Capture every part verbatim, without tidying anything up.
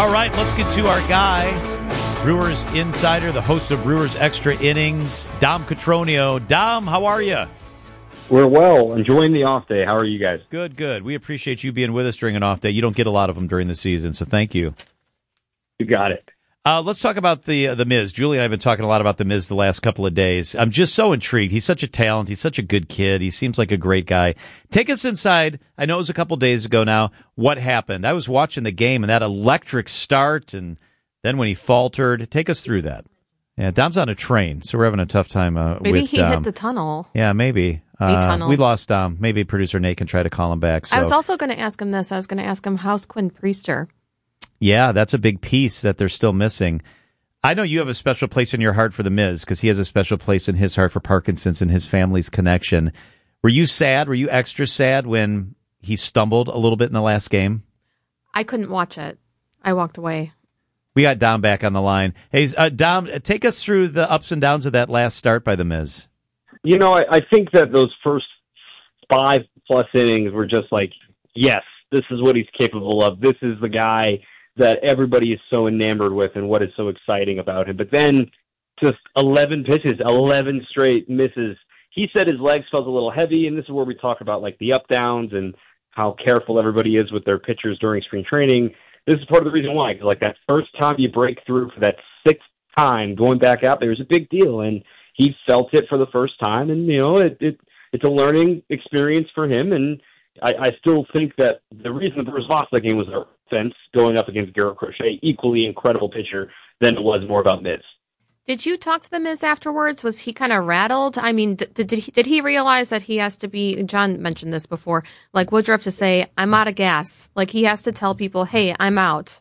All right, let's get to our guy, Brewers Insider, the host of Brewers Extra Innings, Dom Cotroneo. Dom, how are you? We're well, enjoying the off day. How are you guys? Good, good. We appreciate you being with us during an off day. You don't get a lot of them during the season, so thank you. You got it. Uh, let's talk about the uh, the Miz. Julie and I have been talking a lot about the Miz the last couple of days. I'm just so intrigued. He's such a talent. He's such a good kid. He seems like a great guy. Take us inside. I know it was a couple days ago now. What happened? I was watching the game and that electric start, and then when he faltered, take us through that. Yeah, Dom's on a train, so we're having a tough time uh, maybe with he Dom. hit the tunnel. Yeah, maybe. Uh, tunnel. We lost Dom. Maybe producer Nate can try to call him back. So. I was also going to ask him this. I was going to ask him, how's Quinn Priester? Yeah, that's a big piece that they're still missing. I know you have a special place in your heart for the Miz because he has a special place in his heart for Parkinson's and his family's connection. Were you sad? Were you extra sad when he stumbled a little bit in the last game? I couldn't watch it. I walked away. We got Dom back on the line. Hey, uh, Dom, take us through the ups and downs of that last start by the Miz. You know, I, I think that those first five plus innings were just like, yes, this is what he's capable of. This is the guy that everybody is so enamored with and what is so exciting about him. But then just eleven pitches, eleven straight misses. He said his legs felt a little heavy, and this is where we talk about like the up downs and how careful everybody is with their pitchers during spring training. This is part of the reason why, because like that first time you break through for that sixth time going back out there is a big deal, and he felt it for the first time, and you know it, it it's a learning experience for him, and I, I still think that the reason the Brewers lost that game was their offense going up against Garrett Crochet, equally incredible pitcher, than it was more about Miz. Did you talk to the Miz afterwards? Was he kind of rattled? I mean, did, did, he, did he realize that he has to be, John mentioned this before, like Woodruff to say, I'm out of gas. Like he has to tell people, hey, I'm out.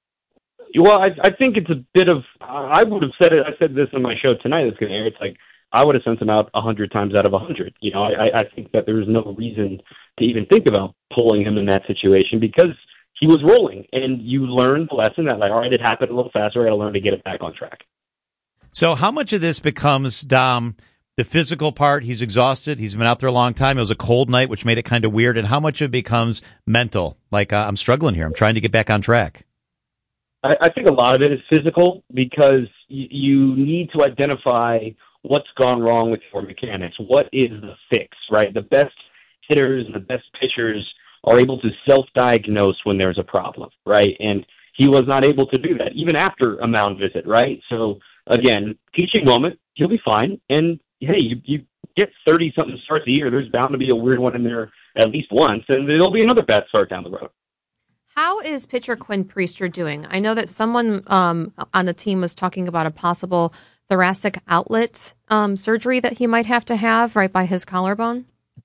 Well, I, I think it's a bit of, I would have said it, I said this on my show tonight, it's going to air, it's like, I would have sent him out a hundred times out of a hundred. You know, I, I think that there's no reason to even think about pulling him in that situation because he was rolling, and you learned the lesson that, like, all right, it happened a little faster. I got to learn to get it back on track. So, how much of this becomes Dom the physical part? He's exhausted. He's been out there a long time. It was a cold night, which made it kind of weird. And how much of it becomes mental? Like, uh, I'm struggling here. I'm trying to get back on track. I, I think a lot of it is physical because y- you need to identify what's gone wrong with your mechanics. What is the fix, right? The best hitters and the best pitchers are able to self-diagnose when there's a problem, right? And he was not able to do that, even after a mound visit, right? So, again, teaching moment, he'll be fine. And, hey, you, you get thirty-something starts a year, there's bound to be a weird one in there at least once, and there'll be another bad start down the road. How is pitcher Quinn Priester doing? I know that someone um, on the team was talking about a possible thoracic outlet um, surgery that he might have to have right by his collarbone.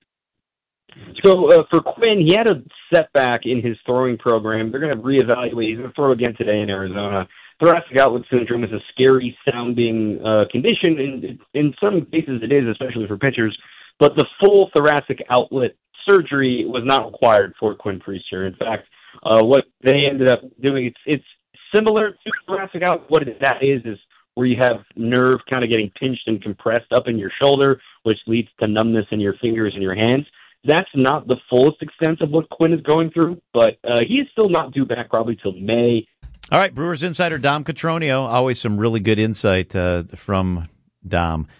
So uh, for Quinn, he had a setback in his throwing program. They're going to reevaluate. He's going to throw again today in Arizona. Thoracic outlet syndrome is a scary sounding uh, condition. In, in some cases it is, especially for pitchers. But the full thoracic outlet surgery was not required for Quinn Priester. In fact, uh, what they ended up doing, it's, it's similar to thoracic outlet. What that is is where you have nerve kind of getting pinched and compressed up in your shoulder, which leads to numbness in your fingers and your hands. That's not the fullest extent of what Quinn is going through, but uh, he is still not due back probably till May. All right, Brewers Insider Dom Cotroneo. Always some really good insight uh, from Dom.